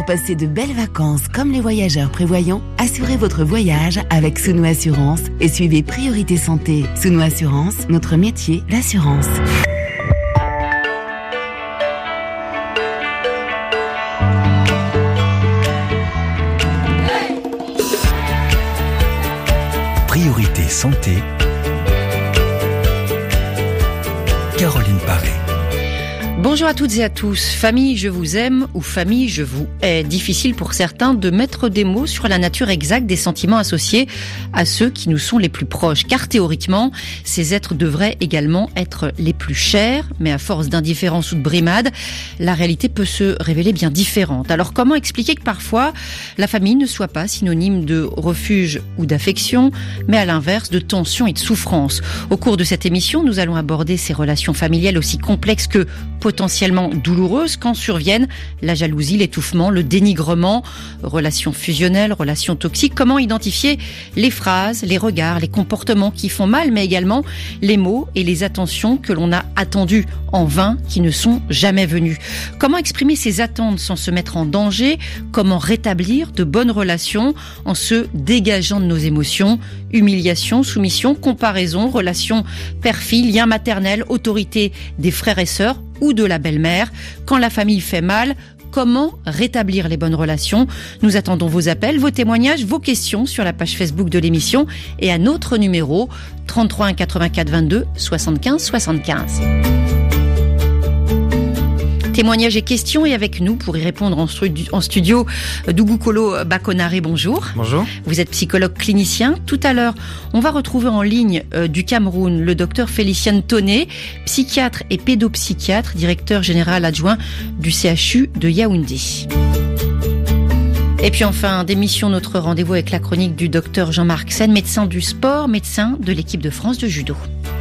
Pour passer de belles vacances comme les voyageurs prévoyants, assurez votre voyage avec Souno Assurance et suivez Priorité Santé. Souno Assurance, notre métier, l'assurance. Priorité Santé, Caroline Paré. Bonjour à toutes et à tous. Famille, je vous aime ou famille, je vous hais. Difficile pour certains de mettre des mots sur la nature exacte des sentiments associés à ceux qui nous sont les plus proches. Car théoriquement, ces êtres devraient également être les plus chers. Mais à force d'indifférence ou de brimade, la réalité peut se révéler bien différente. Alors comment expliquer que parfois, la famille ne soit pas synonyme de refuge ou d'affection, mais à l'inverse de tension et de souffrance? Au cours de cette émission, nous allons aborder ces relations familiales aussi complexes que potentiellement douloureuses quand surviennent la jalousie, l'étouffement, le dénigrement, relations fusionnelles, relations toxiques. Comment identifier les phrases, les regards, les comportements qui font mal, mais également les mots et les attentions que l'on a attendues en vain, qui ne sont jamais venues. Comment exprimer ses attentes sans se mettre en danger? Comment rétablir de bonnes relations en se dégageant de nos émotions? Humiliation, soumission, comparaison, relations père-fille, lien maternel, autorité des frères et sœurs ou de la belle-mère. Quand la famille fait mal, comment rétablir les bonnes relations? Nous attendons vos appels, vos témoignages, vos questions sur la page Facebook de l'émission et à notre numéro 33 1 84 22 75 75. Témoignages et questions, et avec nous pour y répondre en studio, Dougou-Kolo Bakonaré, bonjour. Bonjour. Vous êtes psychologue clinicien. Tout à l'heure, on va retrouver en ligne du Cameroun le docteur Félicien Tonné, psychiatre et pédopsychiatre, directeur général adjoint du CHU de Yaoundé. Et puis enfin, d'émission, notre rendez-vous avec la chronique du docteur Jean-Marc Sen, médecin du sport, médecin de l'équipe de France de judo.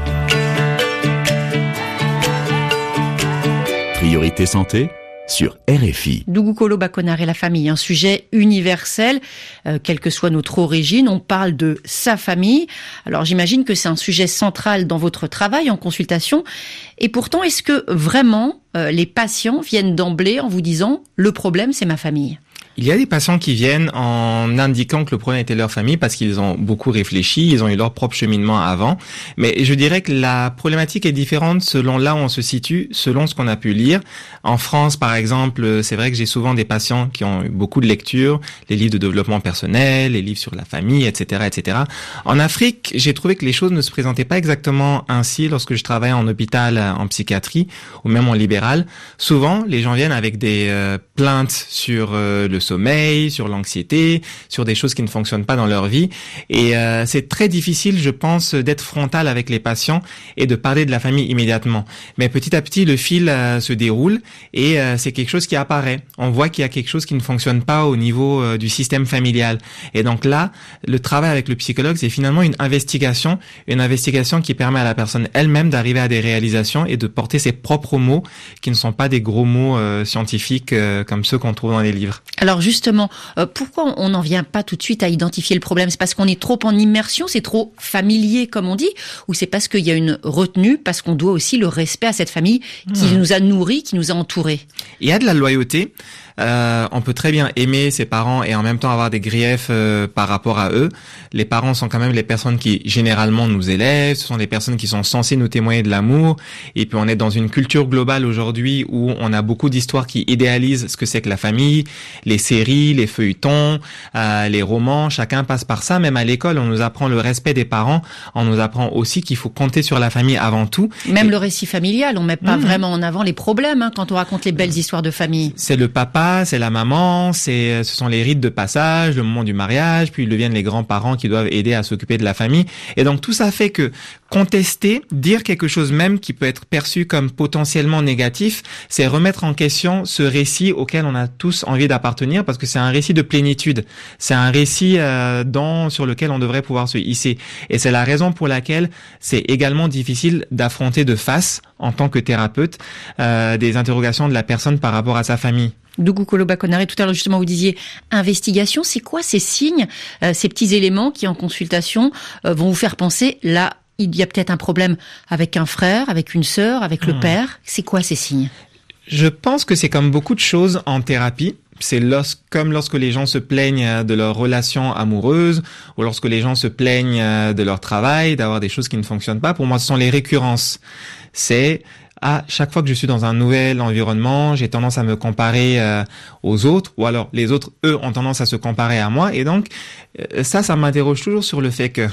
Priorité Santé sur RFI. Dougou-Kolo Bakonaré, la famille, un sujet universel, quelle que soit notre origine, on parle de sa famille. Alors j'imagine que c'est un sujet central dans votre travail en consultation. Et pourtant, est-ce que vraiment les patients viennent d'emblée en vous disant « le problème, c'est ma famille » ? Il y a des patients qui viennent en indiquant que le problème était leur famille parce qu'ils ont beaucoup réfléchi, ils ont eu leur propre cheminement avant. Mais je dirais que la problématique est différente selon là où on se situe, selon ce qu'on a pu lire. En France, par exemple, c'est vrai que j'ai souvent des patients qui ont eu beaucoup de lectures, les livres de développement personnel, les livres sur la famille, etc., etc. En Afrique, j'ai trouvé que les choses ne se présentaient pas exactement ainsi lorsque je travaillais en hôpital, en psychiatrie ou même en libéral. Souvent, les gens viennent avec des plaintes sur le sommeil, sur l'anxiété, sur des choses qui ne fonctionnent pas dans leur vie. Et c'est très difficile, je pense, d'être frontal avec les patients et de parler de la famille immédiatement. Mais petit à petit, le fil se déroule et c'est quelque chose qui apparaît. On voit qu'il y a quelque chose qui ne fonctionne pas au niveau du système familial. Et donc là, le travail avec le psychologue, c'est finalement une investigation qui permet à la personne elle-même d'arriver à des réalisations et de porter ses propres mots qui ne sont pas des gros mots scientifiques comme ceux qu'on trouve dans les livres. Alors justement, pourquoi on n'en vient pas tout de suite à identifier le problème? C'est parce qu'on est trop en immersion, c'est trop familier comme on dit, ou c'est parce qu'il y a une retenue, parce qu'on doit aussi le respect à cette famille qui nous a nourris, qui nous a entourés? Il y a de la loyauté. On peut très bien aimer ses parents et en même temps avoir des griefs par rapport à eux. Les parents sont quand même les personnes qui généralement nous élèvent, ce sont les personnes qui sont censées nous témoigner de l'amour. Et puis on est dans une culture globale aujourd'hui où on a beaucoup d'histoires qui idéalisent ce que c'est que la famille, les séries, les feuilletons, les romans, chacun passe par ça. Même à l'école, on nous apprend le respect des parents, on nous apprend aussi qu'il faut compter sur la famille avant tout. Même le récit familial, on met pas vraiment en avant les problèmes quand on raconte les belles histoires de famille. C'est le papa, c'est la maman, ce sont les rites de passage, le moment du mariage, puis ils deviennent les grands-parents qui doivent aider à s'occuper de la famille. Et donc tout ça fait que contester, dire quelque chose même qui peut être perçu comme potentiellement négatif, c'est remettre en question ce récit auquel on a tous envie d'appartenir parce que c'est un récit de plénitude. C'est un récit sur lequel on devrait pouvoir se hisser. Et c'est la raison pour laquelle c'est également difficile d'affronter de face, en tant que thérapeute, des interrogations de la personne par rapport à sa famille. Dougou-Kolo Bakonaré, tout à l'heure justement vous disiez investigation, c'est quoi ces signes, ces petits éléments qui en consultation vont vous faire penser là il y a peut-être un problème avec un frère, avec une sœur, avec le père? C'est quoi ces signes? Je pense que c'est comme beaucoup de choses en thérapie. c'est comme lorsque les gens se plaignent de leur relation amoureuse ou lorsque les gens se plaignent de leur travail, d'avoir des choses qui ne fonctionnent pas. Pour moi, ce sont les récurrences. C'est chaque fois que je suis dans un nouvel environnement, j'ai tendance à me comparer aux autres, ou alors les autres, eux, ont tendance à se comparer à moi. Et donc, ça m'interroge toujours sur le fait que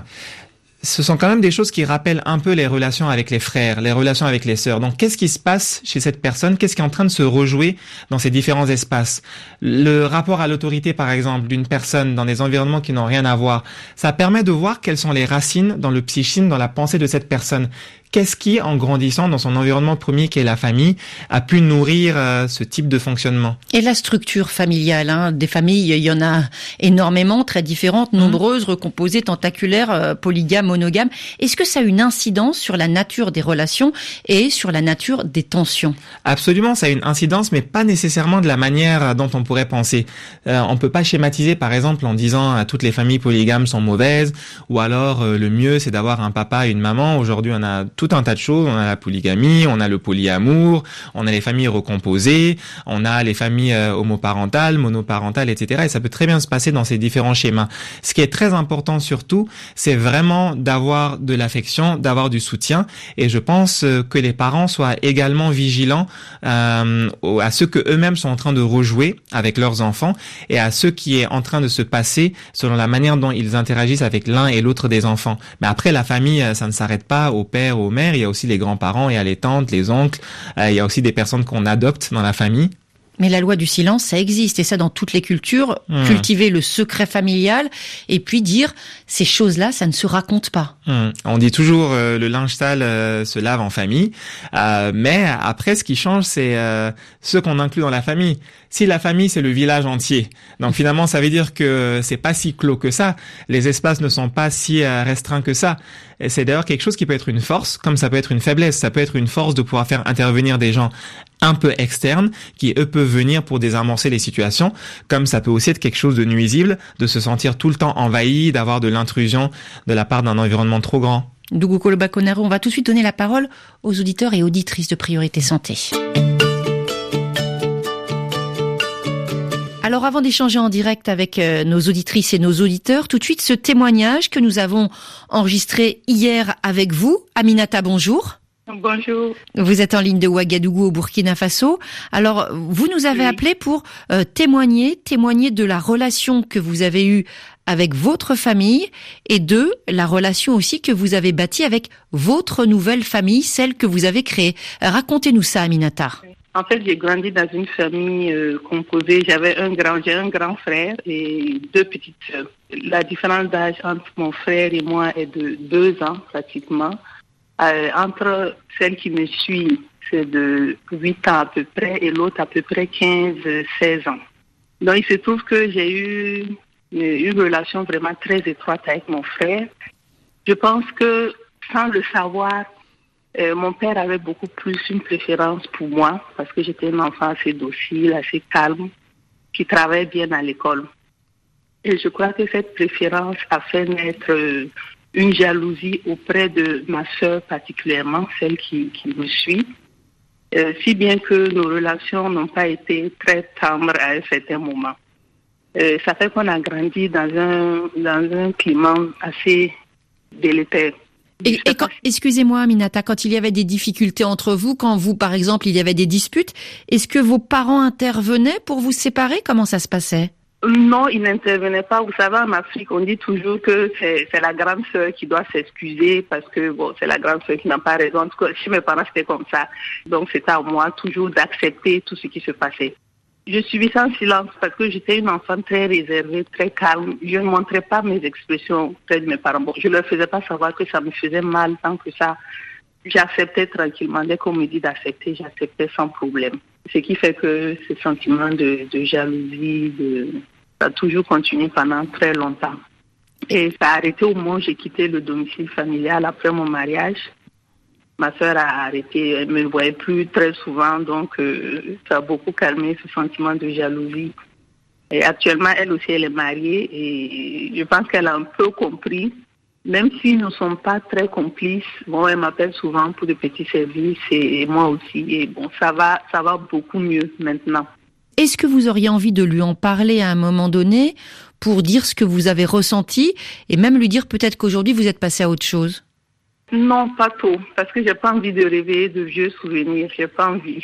ce sont quand même des choses qui rappellent un peu les relations avec les frères, les relations avec les sœurs. Donc, qu'est-ce qui se passe chez cette personne? Qu'est-ce qui est en train de se rejouer dans ces différents espaces? Le rapport à l'autorité, par exemple, d'une personne dans des environnements qui n'ont rien à voir, ça permet de voir quelles sont les racines dans le psychisme, dans la pensée de cette personne. Qu'est-ce qui, en grandissant dans son environnement premier qui est la famille, a pu nourrir ce type de fonctionnement? Et la structure familiale, des familles, il y en a énormément, très différentes, nombreuses, recomposées, tentaculaires, polygames, monogames. Est-ce que ça a une incidence sur la nature des relations et sur la nature des tensions? Absolument, ça a une incidence, mais pas nécessairement de la manière dont on pourrait penser. On peut pas schématiser, par exemple, en disant toutes les familles polygames sont mauvaises, ou alors le mieux c'est d'avoir un papa et une maman. Aujourd'hui, on a tout un tas de choses. On a la polygamie, on a le polyamour, on a les familles recomposées, on a les familles homoparentales, monoparentales, etc. Et ça peut très bien se passer dans ces différents schémas. Ce qui est très important surtout, c'est vraiment d'avoir de l'affection, d'avoir du soutien. Et je pense que les parents soient également vigilants à ce que eux-mêmes sont en train de rejouer avec leurs enfants et à ce qui est en train de se passer selon la manière dont ils interagissent avec l'un et l'autre des enfants. Mais après, la famille, ça ne s'arrête pas au père, aux mères. Il y a aussi les grands-parents, il y a les tantes, les oncles. Il y a aussi des personnes qu'on adopte dans la famille. Mais la loi du silence, ça existe, et ça dans toutes les cultures. Cultiver le secret familial, et puis dire, ces choses-là, ça ne se raconte pas. On dit toujours, le linge sale se lave en famille, mais après, ce qui change, c'est ce qu'on inclut dans la famille. Si la famille, c'est le village entier, donc finalement, ça veut dire que c'est pas si clos que ça. Les espaces ne sont pas si restreints que ça. Et c'est d'ailleurs quelque chose qui peut être une force, comme ça peut être une faiblesse. Ça peut être une force de pouvoir faire intervenir des gens un peu externes, qui eux peuvent venir pour désamorcer les situations, comme ça peut aussi être quelque chose de nuisible, de se sentir tout le temps envahi, d'avoir de l'intrusion de la part d'un environnement trop grand. Dougou Kolobakonaro, on va tout de suite donner la parole aux auditeurs et auditrices de Priorité Santé. Alors avant d'échanger en direct avec nos auditrices et nos auditeurs, tout de suite ce témoignage que nous avons enregistré hier avec vous. Aminata, bonjour. Bonjour. Vous êtes en ligne de Ouagadougou au Burkina Faso. Alors, vous nous avez appelé pour témoigner de la relation que vous avez eue avec votre famille et de la relation aussi que vous avez bâtie avec votre nouvelle famille, celle que vous avez créée. Racontez-nous ça, Aminata. En fait, j'ai grandi dans une famille composée. J'ai un grand frère et 2 petites sœurs. La différence d'âge entre mon frère et moi est de 2 ans pratiquement. Entre celle qui me suit, c'est de 8 ans à peu près, et l'autre à peu près 15-16 ans. Donc, il se trouve que j'ai eu une relation vraiment très étroite avec mon frère. Je pense que, sans le savoir, mon père avait beaucoup plus une préférence pour moi, parce que j'étais un enfant assez docile, assez calme, qui travaillait bien à l'école. Et je crois que cette préférence a fait naître une jalousie auprès de ma sœur particulièrement, celle qui me suit, si bien que nos relations n'ont pas été très tendres à un certain moment. Ça fait qu'on a grandi dans un climat assez délétère. Et excusez-moi, Aminata, quand il y avait des difficultés entre vous, quand vous, par exemple, il y avait des disputes, est-ce que vos parents intervenaient pour vous séparer? Comment ça se passait? Non, ils n'intervenaient pas. Vous savez, en Afrique, on dit toujours que c'est la grande sœur qui doit s'excuser parce que c'est la grande sœur qui n'a pas raison. En tout cas, chez mes parents, c'était comme ça. Donc, c'était à moi toujours d'accepter tout ce qui se passait. Je suivais ça en silence parce que j'étais une enfant très réservée, très calme. Je ne montrais pas mes expressions auprès de mes parents. Je ne leur faisais pas savoir que ça me faisait mal tant que ça. J'acceptais tranquillement. Dès qu'on me dit d'accepter, j'acceptais sans problème. Ce qui fait que ce sentiment de jalousie, ça a toujours continué pendant très longtemps. Et ça a arrêté au moment où j'ai quitté le domicile familial après mon mariage. Ma sœur a arrêté, elle ne me voyait plus très souvent, donc ça a beaucoup calmé ce sentiment de jalousie. Et actuellement, elle aussi, elle est mariée et je pense qu'elle a un peu compris. Même si nous ne sommes pas très complices, elle m'appelle souvent pour des petits services et moi aussi. Et ça va beaucoup mieux maintenant. Est-ce que vous auriez envie de lui en parler à un moment donné pour dire ce que vous avez ressenti et même lui dire peut-être qu'aujourd'hui vous êtes passé à autre chose? Non, pas trop, parce que j'ai pas envie de réveiller de vieux souvenirs, j'ai pas envie.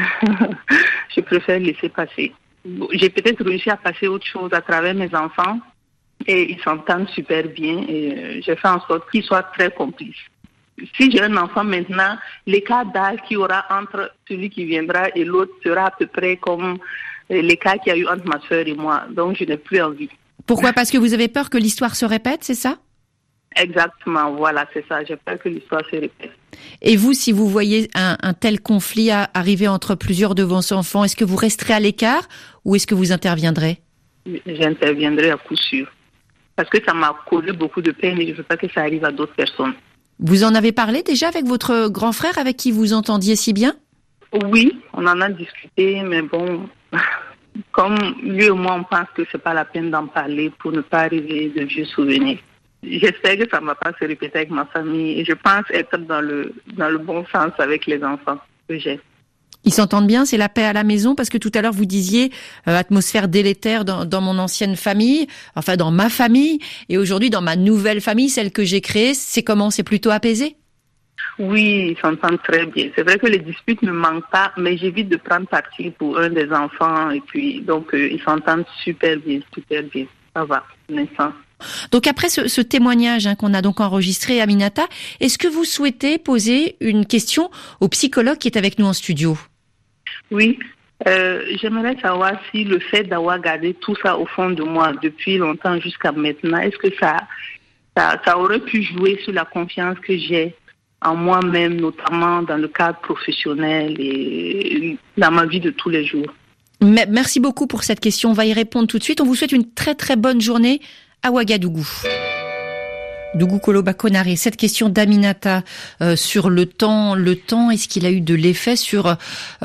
Je préfère laisser passer. J'ai peut-être réussi à passer autre chose à travers mes enfants et ils s'entendent super bien et j'ai fait en sorte qu'ils soient très complices. Si j'ai un enfant maintenant, l'écart d'âge qu'il y aura entre celui qui viendra et l'autre sera à peu près comme l'écart qu'il y a eu entre ma soeur et moi. Donc, je n'ai plus envie. Pourquoi? Parce que vous avez peur que l'histoire se répète, c'est ça? Exactement, voilà, c'est ça. J'ai peur que l'histoire se répète. Et vous, si vous voyez un tel conflit arriver entre plusieurs de vos enfants, est-ce que vous resterez à l'écart ou est-ce que vous interviendrez? J'interviendrai à coup sûr. Parce que ça m'a causé beaucoup de peine et je ne veux pas que ça arrive à d'autres personnes. Vous en avez parlé déjà avec votre grand frère avec qui vous entendiez si bien? Oui, on en a discuté, mais bon, comme lui et moi, on pense que c'est pas la peine d'en parler pour ne pas arriver de vieux souvenirs. J'espère que ça ne va pas se répéter avec ma famille et je pense être dans le bon sens avec les enfants que j'ai. Ils s'entendent bien, c'est la paix à la maison, parce que tout à l'heure vous disiez atmosphère délétère dans mon ancienne famille, enfin dans ma famille, et aujourd'hui dans ma nouvelle famille, celle que j'ai créée, c'est comment? C'est plutôt apaisé? Oui, ils s'entendent très bien. C'est vrai que les disputes ne manquent pas, mais j'évite de prendre parti pour un des enfants et puis donc ils s'entendent super bien, ça va, pour l'instant. Donc après ce témoignage qu'on a donc enregistré, Aminata, est-ce que vous souhaitez poser une question au psychologue qui est avec nous en studio? Oui, j'aimerais savoir si le fait d'avoir gardé tout ça au fond de moi depuis longtemps jusqu'à maintenant, est-ce que ça aurait pu jouer sur la confiance que j'ai en moi-même, notamment dans le cadre professionnel et dans ma vie de tous les jours? Merci beaucoup pour cette question, on va y répondre tout de suite. On vous souhaite une très très bonne journée à Ouagadougou. Dougou Koloba Konaré, cette question d'Aminata sur le temps, est-ce qu'il a eu de l'effet sur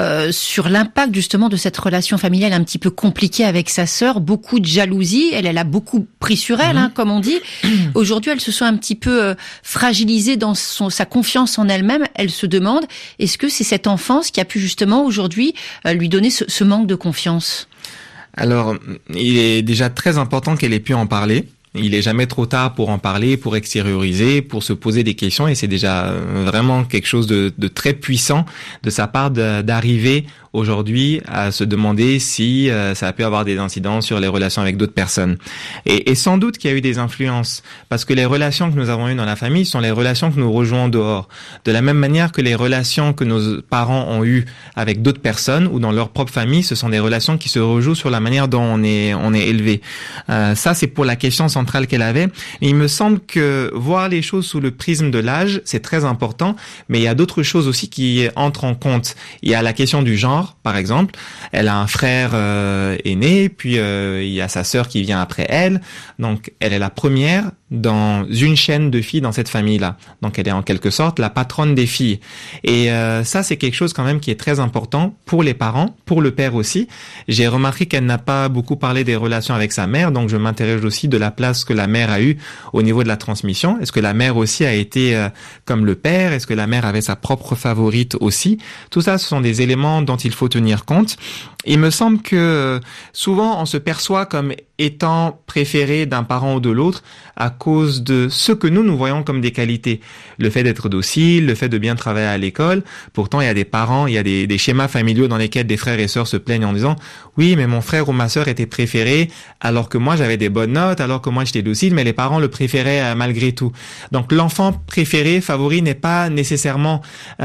l'impact justement de cette relation familiale un petit peu compliquée avec sa sœur, beaucoup de jalousie, elle a beaucoup pris sur elle, comme on dit. Aujourd'hui, elle se sent un petit peu fragilisée dans sa confiance en elle-même. Elle se demande, est-ce que c'est cette enfance qui a pu justement aujourd'hui lui donner ce manque de confiance? Alors, il est déjà très important qu'elle ait pu en parler. Il est jamais trop tard pour en parler, pour extérioriser, pour se poser des questions, et c'est déjà vraiment quelque chose de très puissant de sa part d'arriver aujourd'hui à se demander si ça a pu avoir des incidences sur les relations avec d'autres personnes. Et sans doute qu'il y a eu des influences, parce que les relations que nous avons eues dans la famille sont les relations que nous rejoignons dehors. De la même manière que les relations que nos parents ont eues avec d'autres personnes ou dans leur propre famille, ce sont des relations qui se rejouent sur la manière dont on est élevé. Ça, c'est pour la question centrale qu'elle avait. Et il me semble que voir les choses sous le prisme de l'âge, c'est très important, mais il y a d'autres choses aussi qui entrent en compte. Il y a la question du genre, par exemple. Elle a un frère aîné, puis il y a sa sœur qui vient après elle. Donc, elle est la première dans une chaîne de filles dans cette famille-là. Donc, elle est en quelque sorte la patronne des filles. Et ça, c'est quelque chose quand même qui est très important pour les parents, pour le père aussi. J'ai remarqué qu'elle n'a pas beaucoup parlé des relations avec sa mère, donc je m'interroge aussi de la place que la mère a eue au niveau de la transmission. Est-ce que la mère aussi a été comme le père? Est-ce que la mère avait sa propre favorite aussi? Tout ça, ce sont des éléments dont il faut tenir compte. Il me semble que souvent on se perçoit comme étant préféré d'un parent ou de l'autre à cause de ce que nous voyons comme des qualités. Le fait d'être docile, le fait de bien travailler à l'école. Pourtant, il y a des parents, il y a des schémas familiaux dans lesquels des frères et sœurs se plaignent en disant « Oui, mais mon frère ou ma sœur était préféré alors que moi j'avais des bonnes notes, alors que moi j'étais docile, mais les parents le préféraient malgré tout. » Donc l'enfant préféré, favori, ne l'est pas nécessairement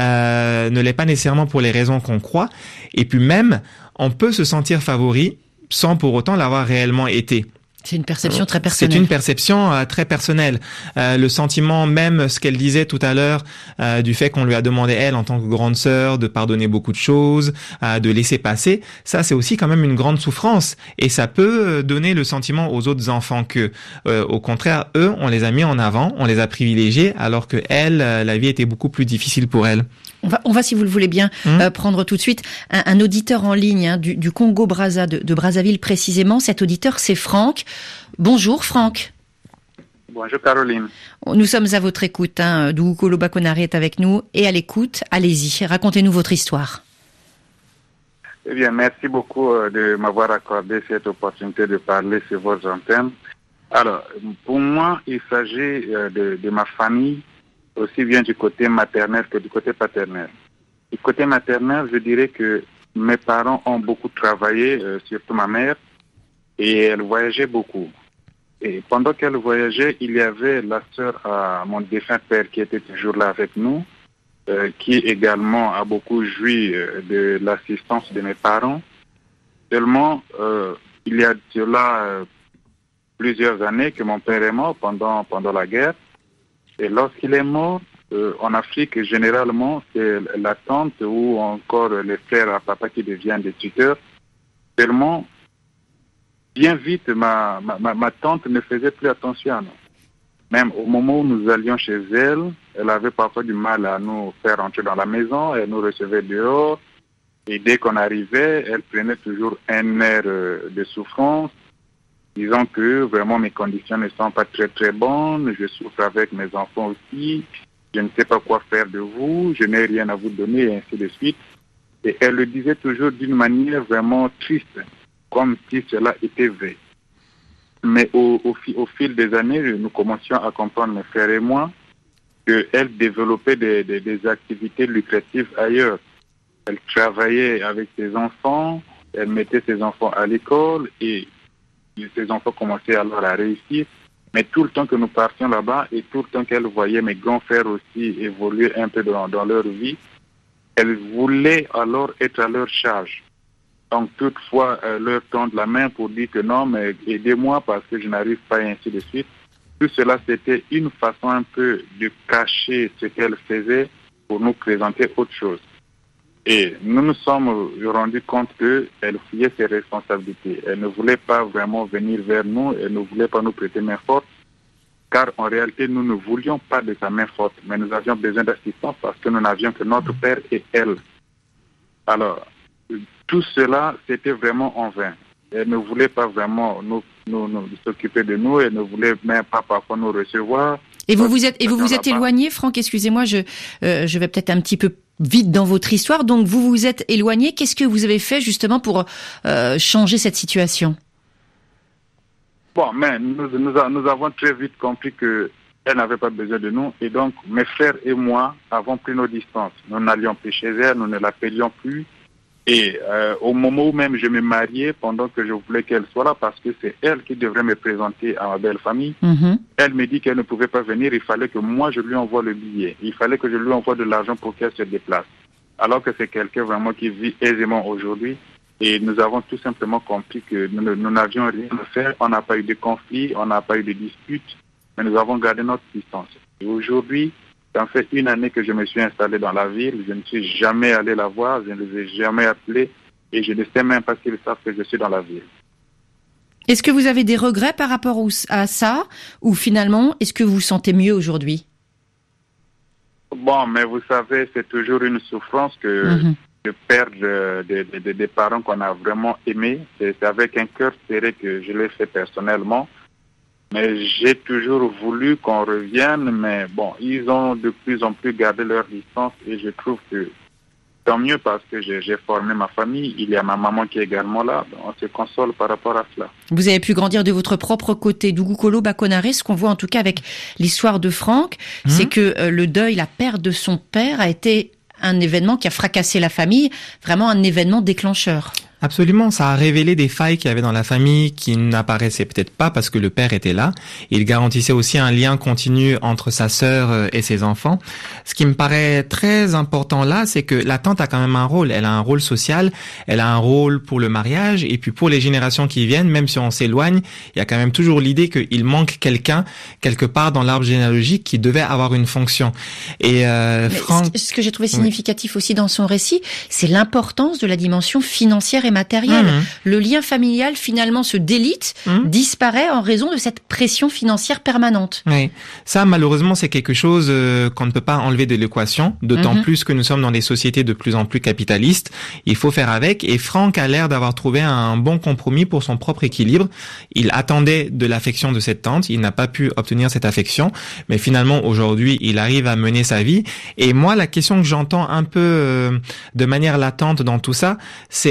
pour les raisons qu'on croit. Et puis même, on peut se sentir favori sans pour autant l'avoir réellement été. C'est une perception très personnelle. C'est une perception très personnelle. Le sentiment, même ce qu'elle disait tout à l'heure, du fait qu'on lui a demandé, elle, en tant que grande sœur, de pardonner beaucoup de choses, de laisser passer, ça, c'est aussi quand même une grande souffrance. Et ça peut donner le sentiment aux autres enfants que, au contraire, eux, on les a mis en avant, on les a privilégiés, alors que elle, la vie était beaucoup plus difficile pour elle. On va, si vous le voulez bien, prendre tout de suite un auditeur en ligne du Congo-Brazza, de Brazzaville précisément. Cet auditeur, c'est Franck. Bonjour Franck. Bonjour Caroline. Nous sommes à votre écoute. Dougou Koloba Konaré est avec nous et à l'écoute. Allez-y, racontez-nous votre histoire. Eh bien, merci beaucoup de m'avoir accordé cette opportunité de parler sur votre antenne. Alors, pour moi, il s'agit de ma famille, aussi bien du côté maternel que du côté paternel. Du côté maternel, je dirais que mes parents ont beaucoup travaillé, surtout ma mère, et elle voyageait beaucoup. Et pendant qu'elle voyageait, il y avait la sœur à mon défunt père qui était toujours là avec nous, qui également a beaucoup joui de l'assistance de mes parents. Seulement, il y a de là plusieurs années que mon père est mort pendant la guerre. Et lorsqu'il est mort, en Afrique, généralement, c'est la tante ou encore les frères à papa qui deviennent des tuteurs. Seulement, bien vite, ma tante ne faisait plus attention à nous. Même au moment où nous allions chez elle, elle avait parfois du mal à nous faire entrer dans la maison. Elle nous recevait dehors. Et dès qu'on arrivait, elle prenait toujours un air de souffrance, disant que vraiment mes conditions ne sont pas très très bonnes. Je souffre avec mes enfants aussi. Je ne sais pas quoi faire de vous. Je n'ai rien à vous donner, et ainsi de suite. Et elle le disait toujours d'une manière vraiment triste, comme si cela était vrai. Mais au fil des années, nous commencions à comprendre, mes frères et moi, qu'elle développait des activités lucratives ailleurs. Elle travaillait avec ses enfants, elle mettait ses enfants à l'école et ses enfants commençaient alors à réussir. Mais tout le temps que nous partions là-bas et tout le temps qu'elle voyait mes grands frères aussi évoluer un peu dans leur vie, elle voulait alors être à leur charge. Donc, toutefois, leur tendre la main pour dire que non, mais aidez-moi parce que je n'arrive pas et ainsi de suite. Tout cela, c'était une façon un peu de cacher ce qu'elle faisait pour nous présenter autre chose. Et nous nous sommes rendus compte qu'elle fuyait ses responsabilités. Elle ne voulait pas vraiment venir vers nous, elle ne voulait pas nous prêter main forte, car en réalité, nous ne voulions pas de sa main forte, mais nous avions besoin d'assistance parce que nous n'avions que notre père et elle. Alors, tout cela, c'était vraiment en vain. Elle ne voulait pas vraiment nous s'occuper de nous, elle ne voulait même pas parfois nous recevoir. Et vous vous êtes éloigné, Franck, excusez-moi, je vais peut-être un petit peu vite dans votre histoire. Donc vous vous êtes éloigné. Qu'est-ce que vous avez fait justement pour changer cette situation? Bon, mais nous avons très vite compris que elle n'avait pas besoin de nous. Et donc, mes frères et moi avons pris nos distances. Nous n'allions plus chez elle, nous ne l'appelions plus. Et au moment où même je me mariais, pendant que je voulais qu'elle soit là, parce que c'est elle qui devrait me présenter à ma belle famille, elle me dit qu'elle ne pouvait pas venir, il fallait que moi je lui envoie le billet. Il fallait que je lui envoie de l'argent pour qu'elle se déplace. Alors que c'est quelqu'un vraiment qui vit aisément aujourd'hui. Et nous avons tout simplement compris que nous n'avions rien à faire, on n'a pas eu de conflit, on n'a pas eu de dispute, mais nous avons gardé notre distance. Et aujourd'hui, ça fait 1 année que je me suis installé dans la ville. Je ne suis jamais allé la voir, je ne les ai jamais appelés et je ne sais même pas s'ils savent que je suis dans la ville. Est-ce que vous avez des regrets par rapport à ça ou finalement, est-ce que vous vous sentez mieux aujourd'hui? Bon, mais vous savez, c'est toujours une souffrance que de perdre des parents qu'on a vraiment aimés. C'est avec un cœur serré que je l'ai fait personnellement. Mais j'ai toujours voulu qu'on revienne, mais bon, ils ont de plus en plus gardé leur distance et je trouve que tant mieux parce que j'ai formé ma famille, il y a ma maman qui est également là, on se console par rapport à cela. Vous avez pu grandir de votre propre côté. Dougou-Kolo Bakonaré, ce qu'on voit en tout cas avec l'histoire de Franck, c'est que le deuil, la perte de son père a été un événement qui a fracassé la famille, vraiment un événement déclencheur. Absolument, ça a révélé des failles qu'il y avait dans la famille qui n'apparaissaient peut-être pas parce que le père était là. Il garantissait aussi un lien continu entre sa sœur et ses enfants. Ce qui me paraît très important là, c'est que la tante a quand même un rôle. Elle a un rôle social, elle a un rôle pour le mariage et puis pour les générations qui viennent, même si on s'éloigne, il y a quand même toujours l'idée qu'il manque quelqu'un quelque part dans l'arbre généalogique qui devait avoir une fonction. Et Franck... Ce que j'ai trouvé significatif aussi dans son récit, c'est l'importance de la dimension financière et matériel. Le lien familial finalement se délite, disparaît en raison de cette pression financière permanente. Oui, ça malheureusement c'est quelque chose qu'on ne peut pas enlever de l'équation, d'autant plus que nous sommes dans des sociétés de plus en plus capitalistes. Il faut faire avec et Franck a l'air d'avoir trouvé un bon compromis pour son propre équilibre. Il attendait de l'affection de cette tante, il n'a pas pu obtenir cette affection, mais finalement aujourd'hui il arrive à mener sa vie. Et moi la question que j'entends un peu de manière latente dans tout ça, c'est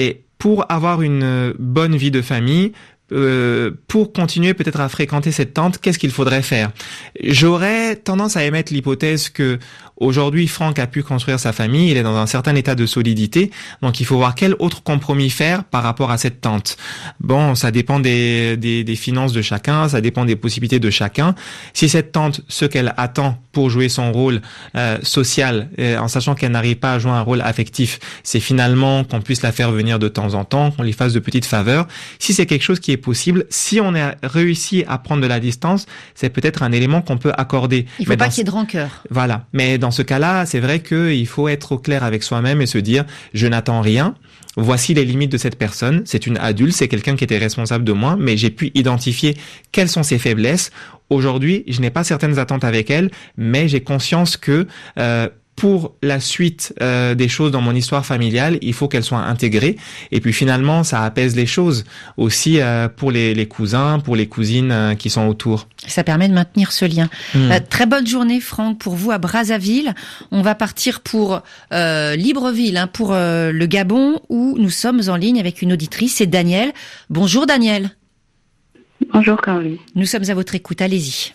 pour avoir une bonne vie de famille, pour continuer peut-être à fréquenter cette tante, qu'est-ce qu'il faudrait faire? J'aurais tendance à émettre l'hypothèse que aujourd'hui, Franck a pu construire sa famille, il est dans un certain état de solidité, donc il faut voir quel autre compromis faire par rapport à cette tante. Bon, ça dépend des finances de chacun, ça dépend des possibilités de chacun. Si cette tante, ce qu'elle attend pour jouer son rôle social, en sachant qu'elle n'arrive pas à jouer un rôle affectif, c'est finalement qu'on puisse la faire venir de temps en temps, qu'on lui fasse de petites faveurs. Si c'est quelque chose qui est possible, si on a réussi à prendre de la distance, c'est peut-être un élément qu'on peut accorder. Il faut pas qu'il y ait de rancœur. Voilà. Mais dans ce cas-là, c'est vrai qu'il faut être au clair avec soi-même et se dire, je n'attends rien. Voici les limites de cette personne. C'est une adulte, c'est quelqu'un qui était responsable de moi, mais j'ai pu identifier quelles sont ses faiblesses. Aujourd'hui, je n'ai pas certaines attentes avec elle, mais j'ai conscience que pour la suite des choses dans mon histoire familiale, il faut qu'elle soit intégrée. Et puis finalement, ça apaise les choses aussi pour les cousins, pour les cousines qui sont autour. Ça permet de maintenir ce lien. Très bonne journée, Franck, pour vous à Brazzaville. On va partir pour Libreville, pour le Gabon, où nous sommes en ligne avec une auditrice, c'est Daniel. Bonjour Daniel. Bonjour Caroline. Nous sommes à votre écoute, allez-y.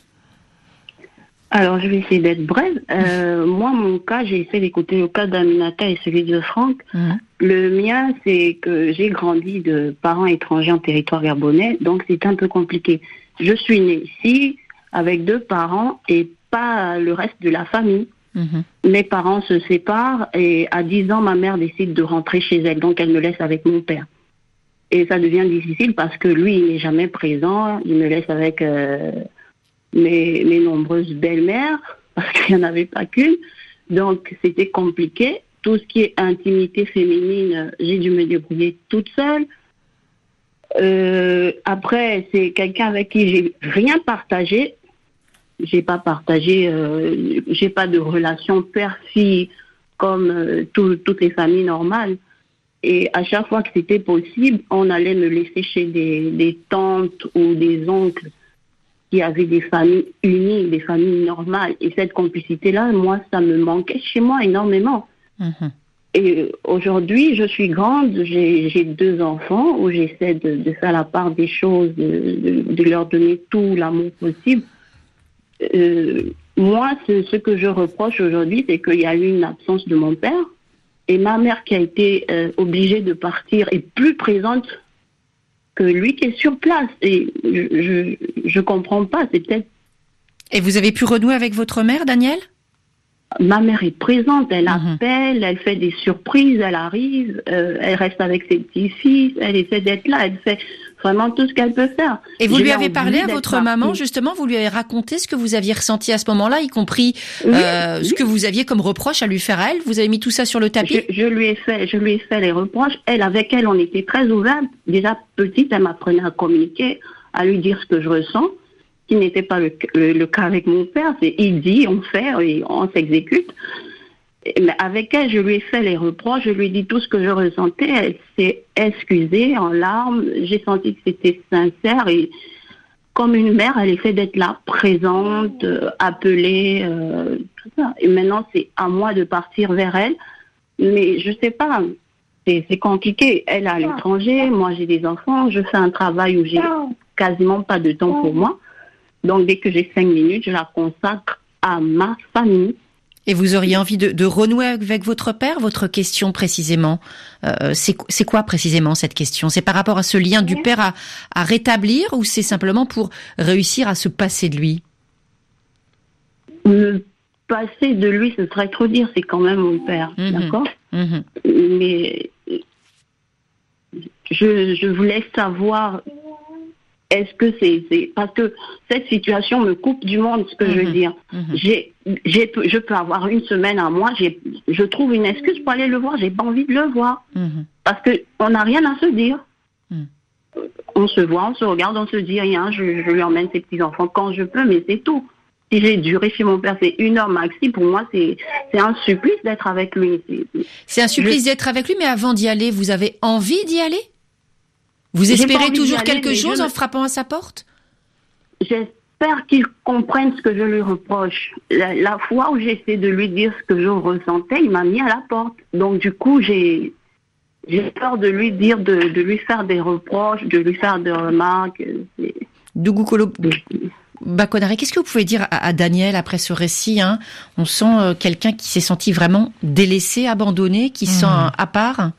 Alors, je vais essayer d'être brève. Moi, mon cas, j'ai essayé d'écouter le cas d'Aminata et celui de Franck. Le mien, c'est que j'ai grandi de parents étrangers en territoire gabonais, donc c'est un peu compliqué. Je suis née ici avec 2 parents et pas le reste de la famille. Mes parents se séparent et à 10 ans, ma mère décide de rentrer chez elle, donc elle me laisse avec mon père. Et ça devient difficile parce que lui, il n'est jamais présent, il me laisse avec... mes nombreuses belles-mères, parce qu'il n'y en avait pas qu'une. Donc, c'était compliqué. Tout ce qui est intimité féminine, j'ai dû me débrouiller toute seule. Après, c'est quelqu'un avec qui j'ai rien partagé. J'ai pas partagé, j'ai pas de relation père-fille comme toutes les familles normales. Et à chaque fois que c'était possible, on allait me laisser chez des tantes ou des oncles qui avaient des familles unies, des familles normales. Et cette complicité-là, moi, ça me manquait chez moi énormément. Et aujourd'hui, je suis grande, j'ai 2 enfants où j'essaie de faire la part des choses, de leur donner tout l'amour possible. Moi, ce que je reproche aujourd'hui, c'est qu'il y a eu une absence de mon père. Et ma mère qui a été obligée de partir est plus présente que lui qui est sur place. Et je comprends pas, c'est peut-être... Et vous avez pu renouer avec votre mère, Daniel ? Ma mère est présente, elle appelle, elle fait des surprises, elle arrive, elle reste avec ses petits-fils, elle essaie d'être là, elle fait vraiment tout ce qu'elle peut faire. Et vous lui avez parlé à votre maman, justement, vous lui avez raconté ce que vous aviez ressenti à ce moment-là, y compris ce que vous aviez comme reproche à lui faire à elle. Vous avez mis tout ça sur le tapis ? Je lui ai fait les reproches. Avec elle, on était très ouverts. Déjà petite, elle m'apprenait à communiquer, à lui dire ce que je ressens, qui n'était pas le cas avec mon père. C'est il dit, on fait et on s'exécute. Mais avec elle, je lui ai fait les reproches, je lui ai dit tout ce que je ressentais. Elle s'est excusée en larmes. J'ai senti que c'était sincère et comme une mère, elle essaie d'être là, présente, appelée, tout ça. Et maintenant, c'est à moi de partir vers elle. Mais je sais pas, c'est compliqué. Elle est à l'étranger, moi j'ai des enfants, je fais un travail où j'ai quasiment pas de temps pour moi. Donc dès que j'ai 5 minutes, je la consacre à ma famille. Et vous auriez envie de renouer avec votre père ? Votre question précisément, c'est quoi précisément cette question ? C'est par rapport à ce lien du père à rétablir ou c'est simplement pour réussir à se passer de lui ? Me passer de lui, ce serait trop dire, c'est quand même mon père, d'accord ? Mais je voulais savoir... Est-ce que c'est parce que cette situation me coupe du monde, ce que je veux dire. Je peux avoir une semaine à moi, je trouve une excuse pour aller le voir, j'ai pas envie de le voir. Parce que on n'a rien à se dire. On se voit, on se regarde, on se dit rien, je lui emmène ses petits-enfants quand je peux, mais c'est tout. Si j'ai duré chez mon père, c'est 1 heure maxi, pour moi, c'est un supplice d'être avec lui. C'est un supplice d'être avec lui, mais avant d'y aller, vous avez envie d'y aller ? Vous espérez toujours quelque chose en frappant à sa porte ? J'espère qu'il comprenne ce que je lui reproche. La fois où j'essaie de lui dire ce que je ressentais, il m'a mis à la porte. Donc du coup, j'ai j'ai peur de lui dire, de lui faire des reproches, de lui faire des remarques. Dougou Bakonare, qu'est-ce que vous pouvez dire à Daniel après ce récit, hein? On sent quelqu'un qui s'est senti vraiment délaissé, abandonné, qui se sent à part.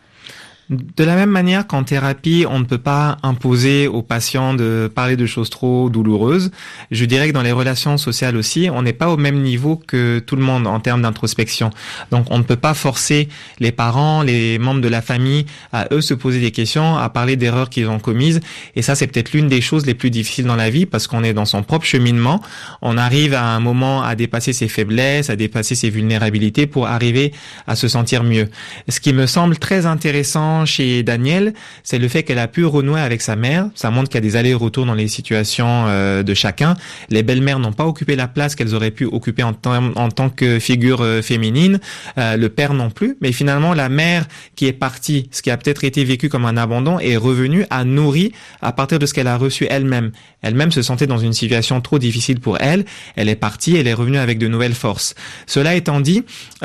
De la même manière qu'en thérapie, on ne peut pas imposer aux patients de parler de choses trop douloureuses, je dirais que dans les relations sociales aussi, on n'est pas au même niveau que tout le monde en termes d'introspection. Donc on ne peut pas forcer les parents, les membres de la famille à eux se poser des questions, à parler d'erreurs qu'ils ont commises. Et ça, c'est peut-être l'une des choses les plus difficiles dans la vie parce qu'on est dans son propre cheminement. On arrive à un moment à dépasser ses faiblesses, à dépasser ses vulnérabilités pour arriver à se sentir mieux. Ce qui me semble très intéressant chez Daniel, c'est le fait qu'elle a pu renouer avec sa mère. Ça montre qu'il y a des allers-retours dans les situations de chacun. Les belles-mères n'ont pas occupé la place qu'elles auraient pu occuper en tant que figure féminine. Le père non plus. Mais finalement, la mère qui est partie, ce qui a peut-être été vécu comme un abandon, est revenue à nourrir à partir de ce qu'elle a reçu elle-même. Elle-même se sentait dans une situation trop difficile pour elle. Elle est partie, elle est revenue avec de nouvelles forces. Cela étant dit,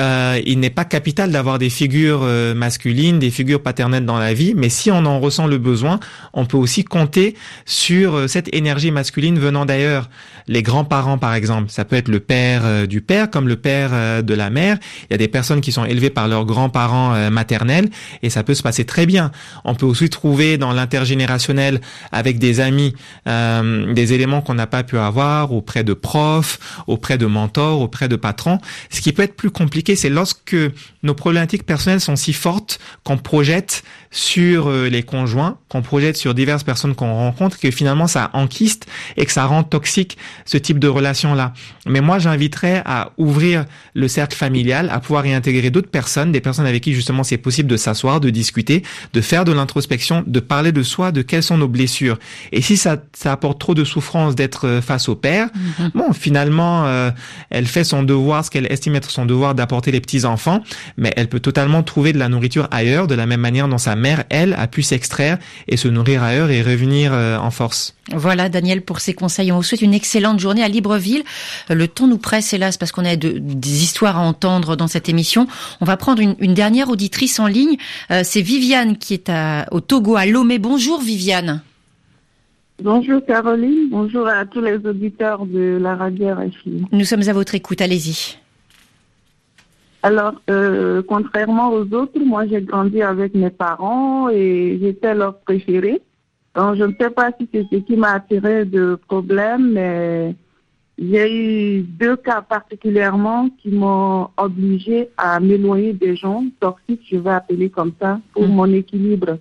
il n'est pas capital d'avoir des figures masculines, des figures paternelles dans la vie, mais si on en ressent le besoin, on peut aussi compter sur cette énergie masculine venant d'ailleurs. Les grands-parents, par exemple, ça peut être le père du père comme le père de la mère. Il y a des personnes qui sont élevées par leurs grands-parents maternels et ça peut se passer très bien. On peut aussi trouver dans l'intergénérationnel avec des amis des éléments qu'on n'a pas pu avoir auprès de profs, auprès de mentors, auprès de patrons. Ce qui peut être plus compliqué, c'est lorsque nos problématiques personnelles sont si fortes qu'on projette sur les conjoints, qu'on projette sur diverses personnes qu'on rencontre, que finalement ça enquiste et que ça rend toxique ce type de relation-là. Mais moi, j'inviterais à ouvrir le cercle familial, à pouvoir y intégrer d'autres personnes, des personnes avec qui justement c'est possible de s'asseoir, de discuter, de faire de l'introspection, de parler de soi, de quelles sont nos blessures. Et si ça apporte trop de souffrance d'être face au père, bon, finalement, elle fait son devoir, ce qu'elle estime être son devoir d'apporter les petits-enfants, mais elle peut totalement trouver de la nourriture ailleurs, de la même manière dont sa mère, elle, a pu s'extraire et se nourrir ailleurs et revenir en force. Voilà, Daniel, pour ses conseils. On vous souhaite une excellente journée à Libreville. Le temps nous presse, hélas, parce qu'on a des histoires à entendre dans cette émission. On va prendre une dernière auditrice en ligne. C'est Viviane qui est au Togo, à Lomé. Bonjour, Viviane. Bonjour, Caroline. Bonjour à tous les auditeurs de la radio RFI. Nous sommes à votre écoute. Allez-y. Alors, contrairement aux autres, moi j'ai grandi avec mes parents et j'étais leur préférée. Donc, je ne sais pas si c'est ce qui m'a attiré de problème, mais j'ai eu 2 cas particulièrement qui m'ont obligée à m'éloigner des gens toxiques, je vais appeler comme ça, pour mon équilibre.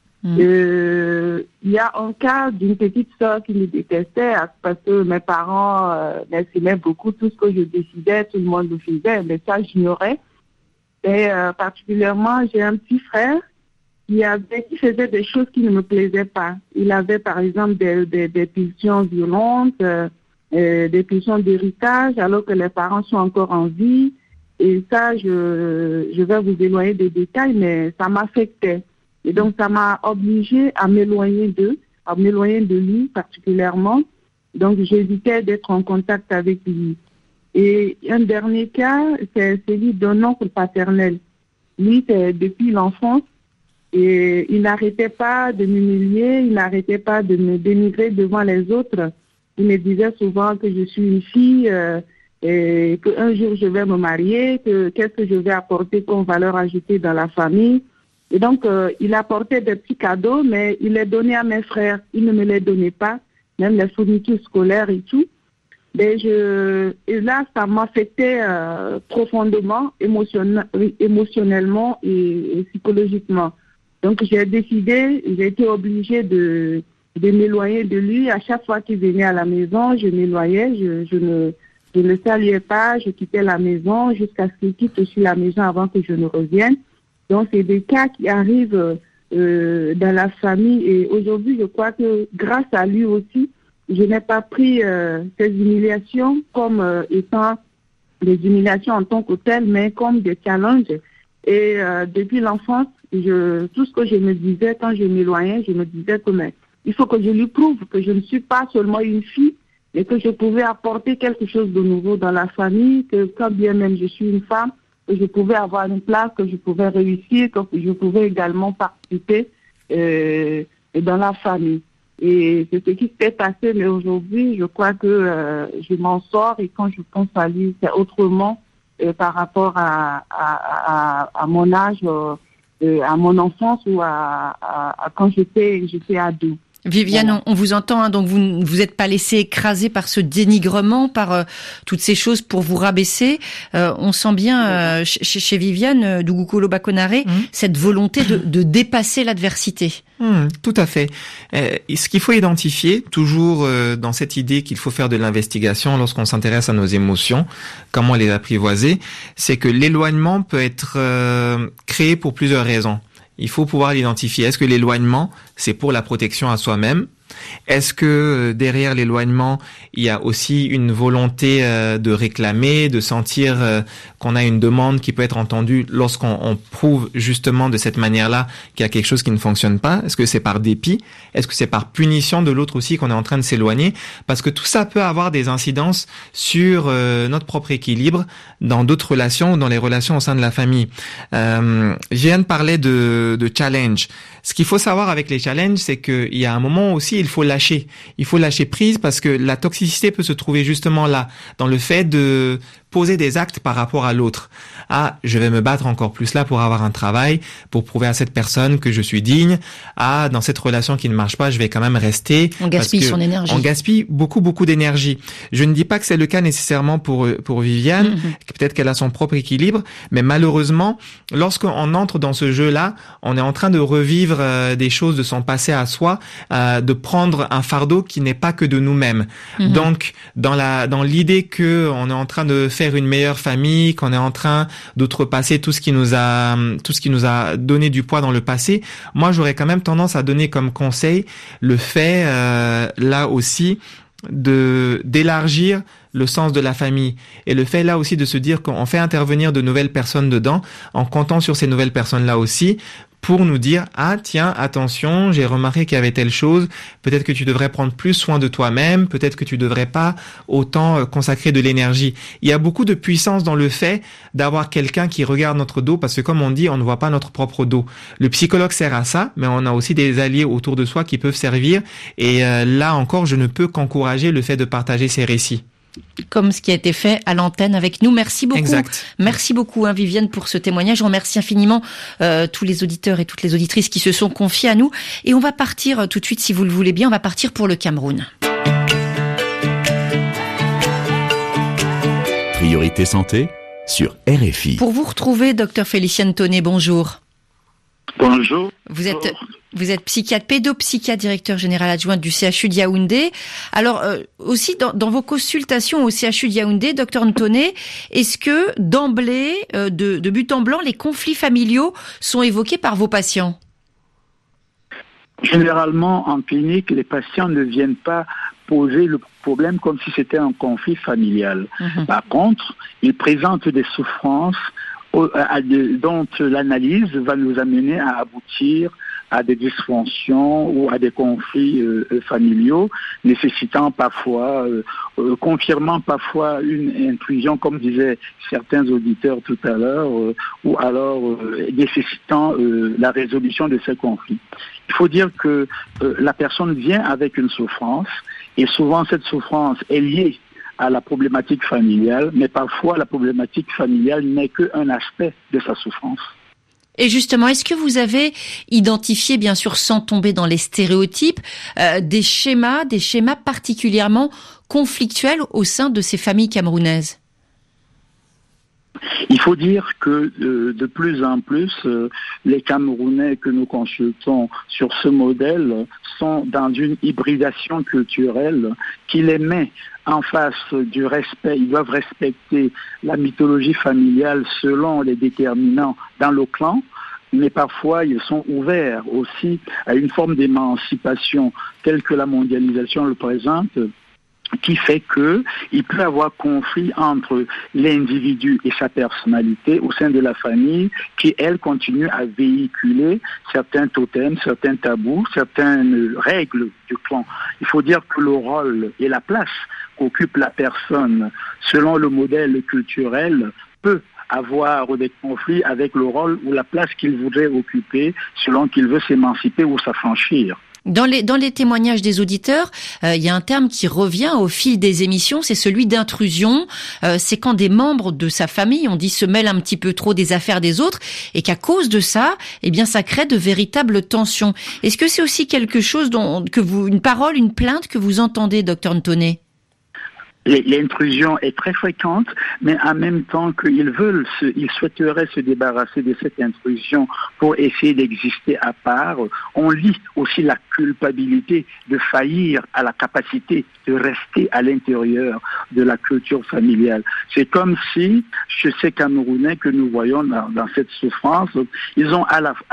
Il y a un cas d'une petite sœur qui me détestait parce que mes parents m'estimaient beaucoup. Tout ce que je décidais, tout le monde le faisait, mais ça, j'ignorais. Et particulièrement, j'ai un petit frère qui faisait des choses qui ne me plaisaient pas. Il avait, par exemple, des pulsions violentes, des pulsions d'héritage, alors que les parents sont encore en vie. Et ça, je vais vous éloigner des détails, mais ça m'affectait. Et donc, ça m'a obligée à m'éloigner d'eux, à m'éloigner de lui particulièrement. Donc, j'évitais d'être en contact avec lui. Et un dernier cas, c'est celui d'un oncle paternel. Lui, c'est depuis l'enfance. Et il n'arrêtait pas de m'humilier, il n'arrêtait pas de me dénigrer devant les autres. Il me disait souvent que je suis une fille, et qu'un jour je vais me marier, qu'est-ce que je vais apporter comme valeur ajoutée dans la famille. Et donc, il apportait des petits cadeaux, mais il les donnait à mes frères. Il ne me les donnait pas, même les fournitures scolaires et tout. Et là, ça m'affectait profondément, émotionnellement et psychologiquement. Donc, j'ai été obligée de m'éloigner de lui. À chaque fois qu'il venait à la maison, je m'éloignais, je ne le saluais pas, je quittais la maison jusqu'à ce qu'il quitte aussi la maison avant que je ne revienne. Donc, c'est des cas qui arrivent dans la famille. Et aujourd'hui, je crois que grâce à lui aussi, je n'ai pas pris ces humiliations comme étant des humiliations en tant que telles, mais comme des challenges. Et depuis l'enfance, tout ce que je me disais quand je m'éloignais, je me disais que il faut que je lui prouve que je ne suis pas seulement une fille, mais que je pouvais apporter quelque chose de nouveau dans la famille, que quand bien même je suis une femme, que je pouvais avoir une place, que je pouvais réussir, que je pouvais également participer dans la famille. Et c'est ce qui s'est passé, mais aujourd'hui, je crois que je m'en sors, et quand je pense à lui, c'est autrement par rapport à mon âge, à mon enfance ou à quand j'étais ado. Viviane, Voilà. on vous entend, hein, donc vous ne vous êtes pas laissé écraser par ce dénigrement, par toutes ces choses pour vous rabaisser. On sent bien chez Viviane Dugukolo Bakonare cette volonté de dépasser l'adversité. Tout à fait. Ce qu'il faut identifier, toujours dans cette idée qu'il faut faire de l'investigation lorsqu'on s'intéresse à nos émotions, comment les apprivoiser, c'est que l'éloignement peut être créé pour plusieurs raisons. Il faut pouvoir l'identifier. Est-ce que l'éloignement, c'est pour la protection à soi-même? Est-ce que derrière l'éloignement, il y a aussi une volonté de réclamer, de sentir qu'on a une demande qui peut être entendue lorsqu'on prouve justement de cette manière-là qu'il y a quelque chose qui ne fonctionne pas? Est-ce que c'est par dépit? Est-ce que c'est par punition de l'autre aussi qu'on est en train de s'éloigner? Parce que tout ça peut avoir des incidences sur notre propre équilibre dans d'autres relations ou dans les relations au sein de la famille. Jeanne parlait de challenge. Ce qu'il faut savoir avec les challenges, c'est qu'il y a un moment aussi, il faut lâcher. Il faut lâcher prise parce que la toxicité peut se trouver justement là, dans le fait de poser des actes par rapport à l'autre. Ah, je vais me battre encore plus là pour avoir un travail, pour prouver à cette personne que je suis digne. Ah, dans cette relation qui ne marche pas, je vais quand même rester. On gaspille son énergie. On gaspille beaucoup d'énergie. Je ne dis pas que c'est le cas nécessairement pour Viviane, peut-être qu'elle a son propre équilibre, mais malheureusement, lorsqu'on entre dans ce jeu-là, on est en train de revivre des choses de son passé à soi, de prendre un fardeau qui n'est pas que de nous-mêmes. Donc, dans l'idée que on est en train de faire une meilleure famille, qu'on est en train d'outrepasser tout ce qui nous a donné du poids dans le passé, moi j'aurais quand même tendance à donner comme conseil le fait là aussi d'élargir le sens de la famille et le fait là aussi de se dire qu'on fait intervenir de nouvelles personnes dedans en comptant sur ces nouvelles personnes là aussi pour nous dire « Ah tiens, attention, j'ai remarqué qu'il y avait telle chose, peut-être que tu devrais prendre plus soin de toi-même, peut-être que tu devrais pas autant consacrer de l'énergie. » Il y a beaucoup de puissance dans le fait d'avoir quelqu'un qui regarde notre dos parce que comme on dit, on ne voit pas notre propre dos. Le psychologue sert à ça, mais on a aussi des alliés autour de soi qui peuvent servir et là encore, je ne peux qu'encourager le fait de partager ces récits. Comme ce qui a été fait à l'antenne avec nous. Merci beaucoup. Exact. Merci beaucoup, Viviane, pour ce témoignage. Je remercie infiniment tous les auditeurs et toutes les auditrices qui se sont confiés à nous. Et on va partir tout de suite, si vous le voulez bien, on va partir pour le Cameroun. Priorité santé sur RFI. Pour vous retrouver, docteur Féliciane Tonnet, bonjour. Bonjour. Vous êtes psychiatre, pédopsychiatre, directeur général adjoint du CHU de Yaoundé. Alors, aussi, dans vos consultations au CHU de Yaoundé, docteur Ntonné, est-ce que, d'emblée, de but en blanc, les conflits familiaux sont évoqués par vos patients? Généralement, en clinique, les patients ne viennent pas poser le problème comme si c'était un conflit familial. Par contre, ils présentent des souffrances dont l'analyse va nous amener à aboutir à des dysfonctions ou à des conflits familiaux, nécessitant parfois, confirmant parfois une intrusion, comme disaient certains auditeurs tout à l'heure, ou alors nécessitant la résolution de ces conflits. Il faut dire que la personne vient avec une souffrance, et souvent cette souffrance est liée à la problématique familiale, mais parfois la problématique familiale n'est qu'un aspect de sa souffrance. Et justement, est-ce que vous avez identifié, bien sûr, sans tomber dans les stéréotypes, des schémas particulièrement conflictuels au sein de ces familles camerounaises? Il faut dire que de plus en plus, les Camerounais que nous consultons sur ce modèle sont dans une hybridation culturelle qui les met en face du respect. Ils doivent respecter la mythologie familiale selon les déterminants dans le clan, mais parfois ils sont ouverts aussi à une forme d'émancipation telle que la mondialisation le présente, qui fait qu'il peut y avoir conflit entre l'individu et sa personnalité au sein de la famille qui, elle, continue à véhiculer certains totems, certains tabous, certaines règles du clan. Il faut dire que le rôle et la place qu'occupe la personne selon le modèle culturel peut avoir des conflits avec le rôle ou la place qu'il voudrait occuper selon qu'il veut s'émanciper ou s'affranchir. Dans les témoignages des auditeurs, il y a un terme qui revient au fil des émissions, c'est celui d'intrusion. C'est quand des membres de sa famille, on dit, se mêlent un petit peu trop des affaires des autres et qu'à cause de ça, eh bien, ça crée de véritables tensions. Est-ce que c'est aussi quelque chose une parole, une plainte que vous entendez, Dr Ntoné? L'intrusion est très fréquente, mais en même temps qu'ils souhaiteraient se débarrasser de cette intrusion pour essayer d'exister à part, on lit aussi la culpabilité de faillir à la capacité de rester à l'intérieur de la culture familiale. C'est comme si, chez ces Camerounais que nous voyons dans cette souffrance, ils ont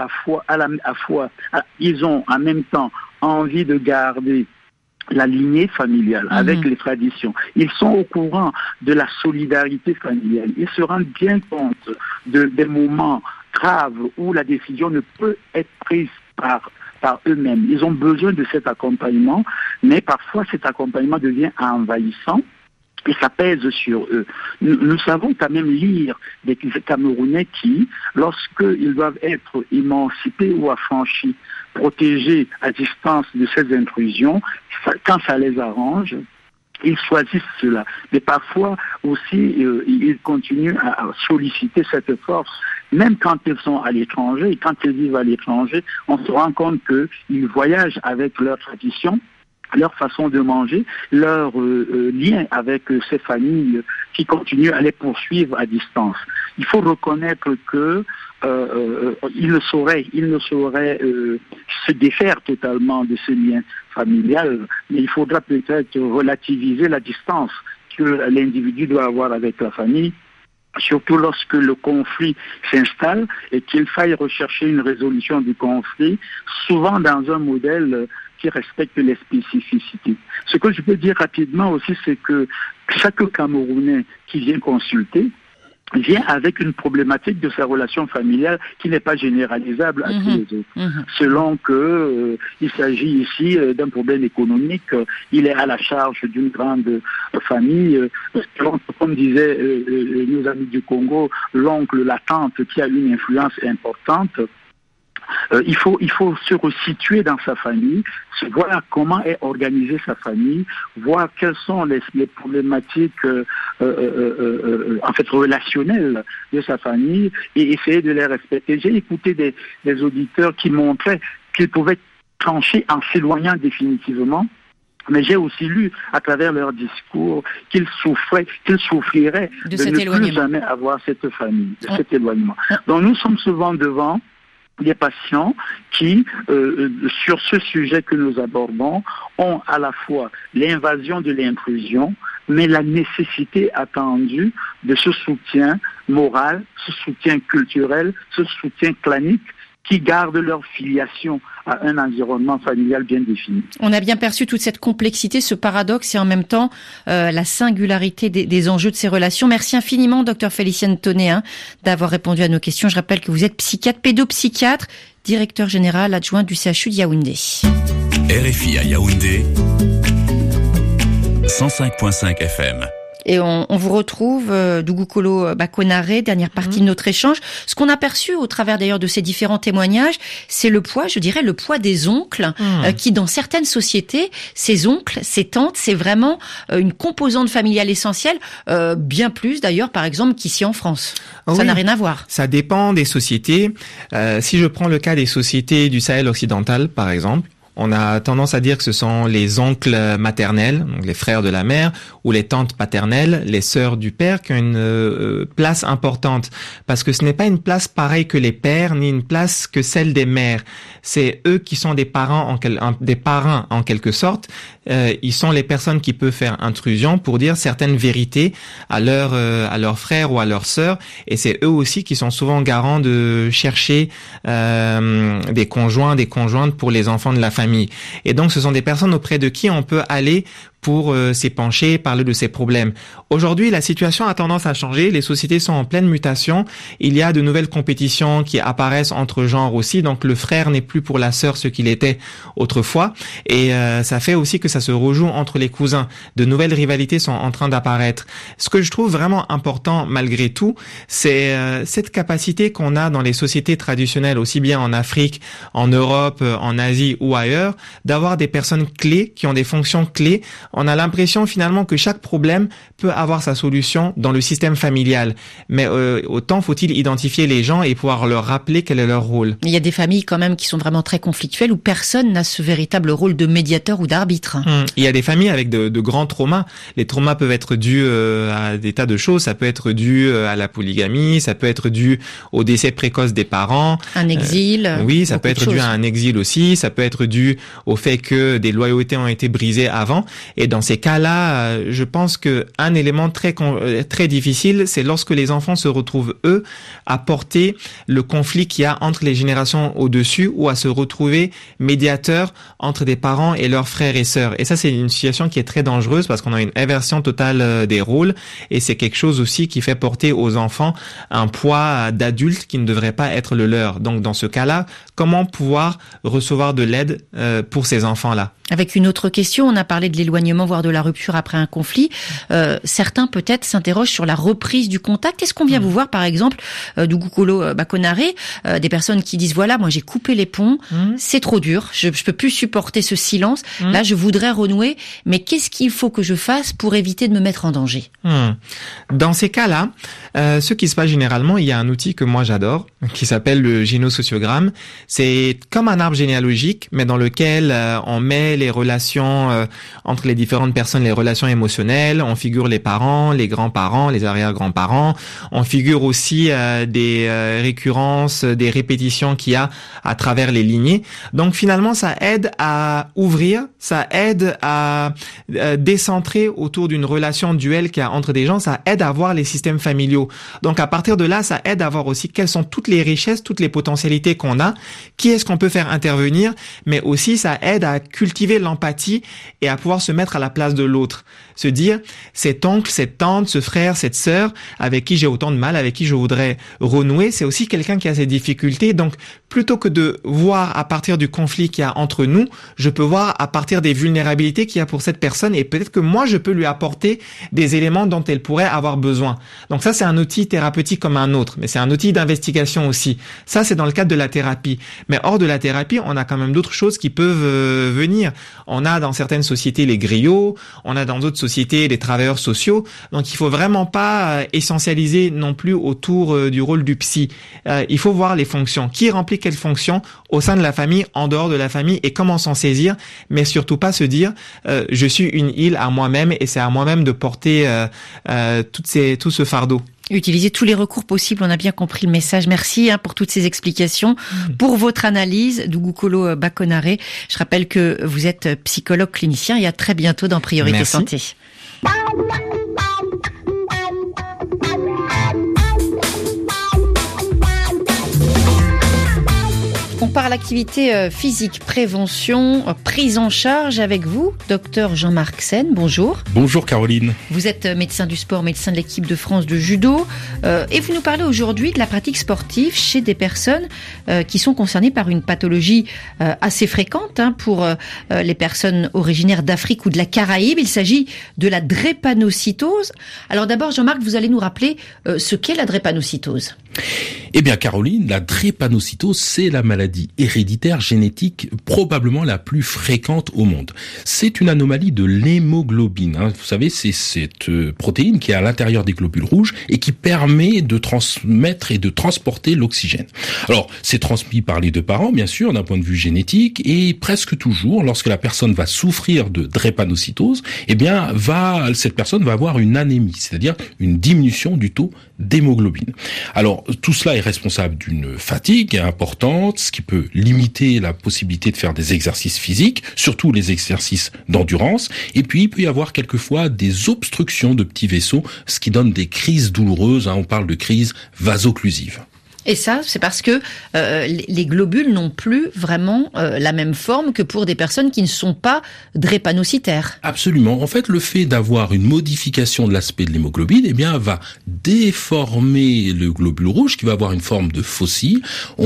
ils ont en même temps envie de garder la lignée familiale, avec les traditions. Ils sont au courant de la solidarité familiale. Ils se rendent bien compte des moments graves où la décision ne peut être prise par eux-mêmes. Ils ont besoin de cet accompagnement, mais parfois cet accompagnement devient envahissant et ça pèse sur eux. Nous savons quand même lire des Camerounais qui, lorsqu'ils doivent être émancipés ou affranchis, protégés à distance de ces intrusions, quand ça les arrange, ils choisissent cela. Mais parfois aussi, ils continuent à solliciter cette force. Même quand ils sont à l'étranger, et quand ils vivent à l'étranger, on se rend compte qu'ils voyagent avec leur tradition, leur façon de manger, leur lien avec ces familles qui continuent à les poursuivre à distance. Il faut reconnaître que il ne saurait se défaire totalement de ce lien familial, mais il faudra peut-être relativiser la distance que l'individu doit avoir avec la famille, surtout lorsque le conflit s'installe et qu'il faille rechercher une résolution du conflit, souvent dans un modèle qui respecte les spécificités. Ce que je peux dire rapidement aussi, c'est que chaque Camerounais qui vient consulter vient avec une problématique de sa relation familiale qui n'est pas généralisable à tous les autres. Selon que il s'agit ici d'un problème économique, il est à la charge d'une grande famille, comme disaient nos amis du Congo, l'oncle, la tante qui a une influence importante. Il faut se resituer dans sa famille, voir comment est organisée sa famille, voir quelles sont les problématiques relationnelles de sa famille et essayer de les respecter. J'ai écouté des auditeurs qui montraient qu'ils pouvaient trancher en s'éloignant définitivement. Mais j'ai aussi lu à travers leur discours qu'ils souffriraient de ne plus jamais avoir cette famille, de cet éloignement. Donc nous sommes souvent devant des patients qui, sur ce sujet que nous abordons, ont à la fois l'invasion de l'intrusion, mais la nécessité attendue de ce soutien moral, ce soutien culturel, ce soutien clanique qui gardent leur filiation à un environnement familial bien défini. On a bien perçu toute cette complexité, ce paradoxe et en même temps la singularité des enjeux de ces relations. Merci infiniment, Dr Félicien Ntoné, d'avoir répondu à nos questions. Je rappelle que vous êtes psychiatre, pédopsychiatre, directeur général adjoint du CHU de Yaoundé. RFI à Yaoundé, 105.5 FM. Et on vous retrouve, Dougou-Kolo Bakonaré, dernière partie de notre échange. Ce qu'on a perçu au travers d'ailleurs de ces différents témoignages, c'est le poids, je dirais, le poids des oncles, qui dans certaines sociétés, ces oncles, ces tantes, c'est vraiment une composante familiale essentielle, bien plus d'ailleurs, par exemple, qu'ici en France. Ça n'a rien à voir. Ça dépend des sociétés. Si je prends le cas des sociétés du Sahel occidental, par exemple, on a tendance à dire que ce sont les oncles maternels, donc les frères de la mère, ou les tantes paternelles, les sœurs du père, qui ont une place importante. Parce que ce n'est pas une place pareille que les pères, ni une place que celle des mères. C'est eux qui sont des parents, des parrains en quelque sorte. Ils sont les personnes qui peuvent faire intrusion pour dire certaines vérités à leurs frères ou à leurs sœurs. Et c'est eux aussi qui sont souvent garants de chercher des conjoints, des conjointes pour les enfants de la famille. Et donc, ce sont des personnes auprès de qui on peut aller pour s'épancher, parler de ses problèmes. Aujourd'hui, la situation a tendance à changer. Les sociétés sont en pleine mutation. Il y a de nouvelles compétitions qui apparaissent entre genres aussi. Donc, le frère n'est plus pour la sœur ce qu'il était autrefois. Et ça fait aussi que ça se rejoue entre les cousins. De nouvelles rivalités sont en train d'apparaître. Ce que je trouve vraiment important malgré tout, c'est cette capacité qu'on a dans les sociétés traditionnelles, aussi bien en Afrique, en Europe, en Asie ou ailleurs, d'avoir des personnes clés qui ont des fonctions clés. On a l'impression finalement que chaque problème peut avoir sa solution dans le système familial. Mais autant faut-il identifier les gens et pouvoir leur rappeler quel est leur rôle. Il y a des familles quand même qui sont vraiment très conflictuelles où personne n'a ce véritable rôle de médiateur ou d'arbitre. Il y a des familles avec de grands traumas. Les traumas peuvent être dus à des tas de choses. Ça peut être dû à la polygamie, ça peut être dû au décès précoce des parents. Un exil. Oui, ça peut être dû à un exil aussi. Ça peut être dû au fait que des loyautés ont été brisées avant. Et dans ces cas-là, je pense que un élément très difficile, c'est lorsque les enfants se retrouvent, eux, à porter le conflit qu'il y a entre les générations au-dessus ou à se retrouver médiateurs entre des parents et leurs frères et sœurs. Et ça, c'est une situation qui est très dangereuse parce qu'on a une inversion totale des rôles et c'est quelque chose aussi qui fait porter aux enfants un poids d'adultes qui ne devrait pas être le leur. Donc, dans ce cas-là, comment pouvoir recevoir de l'aide pour ces enfants-là? Avec une autre question, on a parlé de l'éloignement, voire de la rupture après un conflit. Certains peut-être s'interrogent sur la reprise du contact. Est-ce qu'on vient vous voir, par exemple, Dugukolo Bakonare, des personnes qui disent voilà, moi j'ai coupé les ponts, c'est trop dur, je peux plus supporter ce silence. Là, je voudrais renouer, mais qu'est-ce qu'il faut que je fasse pour éviter de me mettre en danger? Dans ces cas-là, ce qui se passe généralement, il y a un outil que moi j'adore, qui s'appelle le gynosociogramme. C'est comme un arbre généalogique, mais dans lequel on met les relations entre les différentes personnes, les relations émotionnelles. On figure les parents, les grands-parents, les arrière-grands-parents. On figure aussi des récurrences, des répétitions qu'il y a à travers les lignées. Donc finalement, ça aide à ouvrir, ça aide à décentrer autour d'une relation duel qu'il y a entre des gens, ça aide à voir les systèmes familiaux. Donc à partir de là, ça aide à voir aussi quelles sont toutes les richesses, toutes les potentialités qu'on a, qui est-ce qu'on peut faire intervenir, mais aussi ça aide à cultiver l'empathie et à pouvoir se mettre à la place de l'autre. Se dire, cet oncle, cette tante, ce frère, cette sœur, avec qui j'ai autant de mal, avec qui je voudrais renouer, c'est aussi quelqu'un qui a ses difficultés. Donc, plutôt que de voir à partir du conflit qu'il y a entre nous, je peux voir à partir des vulnérabilités qu'il y a pour cette personne et peut-être que moi, je peux lui apporter des éléments dont elle pourrait avoir besoin. Donc ça, c'est un outil thérapeutique comme un autre, mais c'est un outil d'investigation aussi. Ça, c'est dans le cadre de la thérapie. Mais hors de la thérapie, on a quand même d'autres choses qui peuvent venir. On a dans certaines sociétés les griots, on a dans d'autres sociétés les travailleurs sociaux. Donc, il faut vraiment pas essentialiser non plus autour du rôle du psy. Il faut voir les fonctions. Qui remplit quelles fonctions au sein de la famille, en dehors de la famille et comment s'en saisir, mais surtout pas se dire je suis une île à moi-même et c'est à moi-même de porter tout ce fardeau. Utiliser tous les recours possibles, on a bien compris le message. Merci pour toutes ces explications, pour votre analyse, Dugukolo Bakonare. Je rappelle que vous êtes psychologue clinicien et à très bientôt dans Priorité Merci. Santé. On parle activité physique, prévention, prise en charge avec vous, docteur Jean-Marc Sen. Bonjour. Bonjour Caroline. Vous êtes médecin du sport, médecin de l'équipe de France de judo et vous nous parlez aujourd'hui de la pratique sportive chez des personnes qui sont concernées par une pathologie assez fréquente pour les personnes originaires d'Afrique ou de la Caraïbe. Il s'agit de la drépanocytose. Alors d'abord Jean-Marc, vous allez nous rappeler ce qu'est la drépanocytose. Eh bien Caroline, la drépanocytose, c'est la maladie héréditaire génétique probablement la plus fréquente au monde. C'est une anomalie de l'hémoglobine. Vous savez, c'est cette protéine qui est à l'intérieur des globules rouges et qui permet de transmettre et de transporter l'oxygène. Alors, c'est transmis par les deux parents, bien sûr, d'un point de vue génétique, et presque toujours, lorsque la personne va souffrir de drépanocytose, eh bien, cette personne va avoir une anémie, c'est-à-dire une diminution du taux d'hémoglobine. Alors, tout cela est responsable d'une fatigue importante, ce qui peut limiter la possibilité de faire des exercices physiques, surtout les exercices d'endurance. Et puis, il peut y avoir quelquefois des obstructions de petits vaisseaux, ce qui donne des crises douloureuses. On parle de crise vasoclusive. Et ça, c'est parce que les globules n'ont plus vraiment la même forme que pour des personnes qui ne sont pas drépanocytaires. Absolument. En fait, le fait d'avoir une modification de l'aspect de l'hémoglobine, eh bien, va déformer le globule rouge qui va avoir une forme de faucille.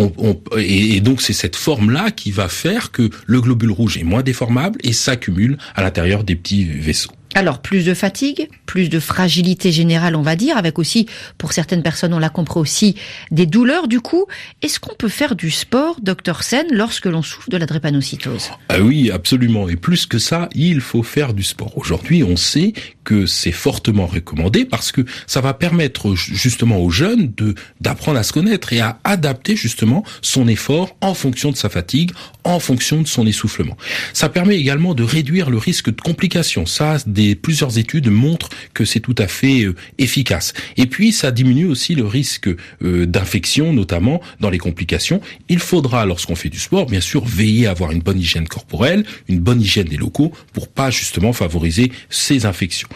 Et donc, c'est cette forme-là qui va faire que le globule rouge est moins déformable et s'accumule à l'intérieur des petits vaisseaux. Alors, plus de fatigue, plus de fragilité générale, on va dire, avec aussi, pour certaines personnes, on l'a compris aussi, des douleurs. Du coup, est-ce qu'on peut faire du sport, Dr Sen, lorsque l'on souffre de la drépanocytose ? Ah oui, absolument. Et plus que ça, il faut faire du sport. Aujourd'hui, on sait que c'est fortement recommandé parce que ça va permettre justement aux jeunes d'apprendre à se connaître et à adapter justement son effort en fonction de sa fatigue, en fonction de son essoufflement. Ça permet également de réduire le risque de complications. Ça, plusieurs études montrent que c'est tout à fait efficace. Et puis, ça diminue aussi le risque d'infection, notamment dans les complications. Il faudra, lorsqu'on fait du sport, bien sûr, veiller à avoir une bonne hygiène corporelle, une bonne hygiène des locaux, pour pas justement favoriser ces infections.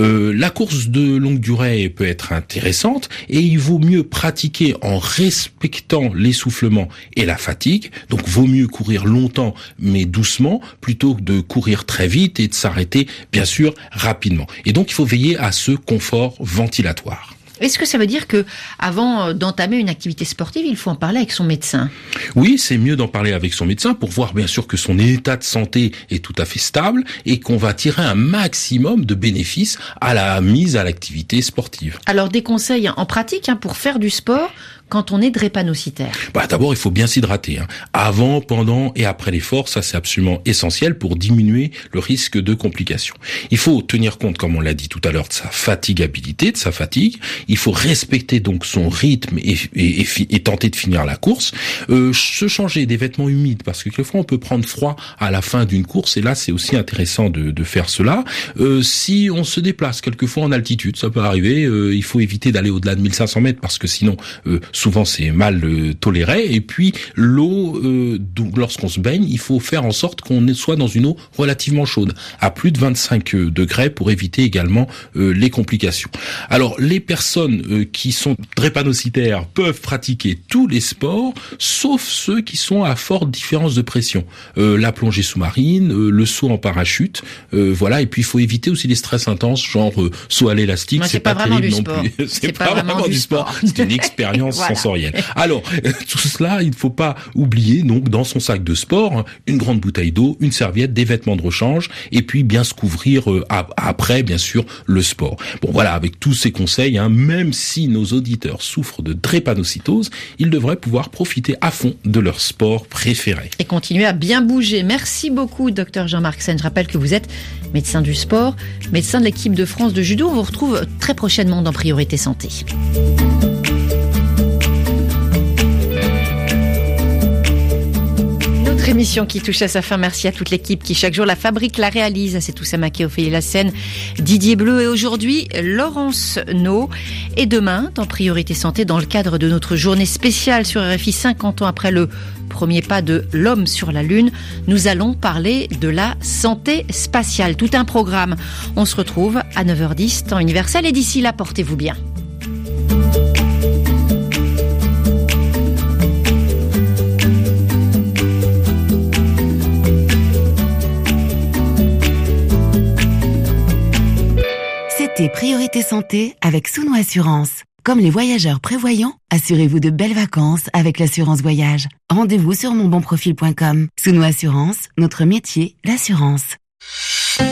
La course de longue durée peut être intéressante et il vaut mieux pratiquer en respectant l'essoufflement et la fatigue. Donc, vaut mieux courir longtemps mais doucement plutôt que de courir très vite et de s'arrêter, bien sûr, rapidement. Et donc, il faut veiller à ce confort ventilatoire. Est-ce que ça veut dire que avant d'entamer une activité sportive, il faut en parler avec son médecin ? Oui, c'est mieux d'en parler avec son médecin pour voir bien sûr que son état de santé est tout à fait stable et qu'on va tirer un maximum de bénéfices à la mise à l'activité sportive. Alors des conseils en pratique pour faire du sport quand on est drépanocytaire? D'abord, il faut bien s'hydrater. Avant, pendant et après l'effort, ça c'est absolument essentiel pour diminuer le risque de complications. Il faut tenir compte, comme on l'a dit tout à l'heure, de sa fatigabilité, de sa fatigue. Il faut respecter donc son rythme et tenter de finir la course. Se changer des vêtements humides, parce que quelquefois on peut prendre froid à la fin d'une course, et là c'est aussi intéressant de faire cela. Si on se déplace quelquefois en altitude, ça peut arriver, il faut éviter d'aller au-delà de 1500 mètres, parce que sinon... souvent c'est mal toléré. Et puis l'eau, donc lorsqu'on se baigne, il faut faire en sorte qu'on soit dans une eau relativement chaude, à plus de 25 degrés, pour éviter également les complications. Alors les personnes qui sont drépanocytaires peuvent pratiquer tous les sports, sauf ceux qui sont à forte différence de pression. La plongée sous-marine, le saut en parachute, voilà. Et puis il faut éviter aussi les stress intenses, genre saut à l'élastique. C'est pas vraiment du sport. C'est pas vraiment du sport. C'est une expérience voilà. Sensorielle. Alors, tout cela, il ne faut pas oublier, donc, dans son sac de sport, une grande bouteille d'eau, une serviette, des vêtements de rechange, et puis bien se couvrir après, bien sûr, le sport. Bon, voilà, avec tous ces conseils, même si nos auditeurs souffrent de drépanocytose, ils devraient pouvoir profiter à fond de leur sport préféré. Et continuer à bien bouger. Merci beaucoup, Dr Jean-Marc Sen. Je rappelle que vous êtes médecin du sport, médecin de l'équipe de France de judo. On vous retrouve très prochainement dans Priorité Santé. Émission qui touche à sa fin. Merci à toute l'équipe qui chaque jour la fabrique, la réalise. C'est Toussa Maquet, Ophélie Lassène, Didier Bleu et aujourd'hui Laurence No. Et demain, dans Priorité Santé, dans le cadre de notre journée spéciale sur RFI 50 ans après le premier pas de l'homme sur la Lune, nous allons parler de la santé spatiale. Tout un programme. On se retrouve à 9h10 temps universel et d'ici là, portez-vous bien. C'était Priorité Santé avec Souno Assurance. Comme les voyageurs prévoyants, assurez-vous de belles vacances avec l'assurance voyage. Rendez-vous sur monbonprofil.com. Souno Assurance, notre métier, l'assurance.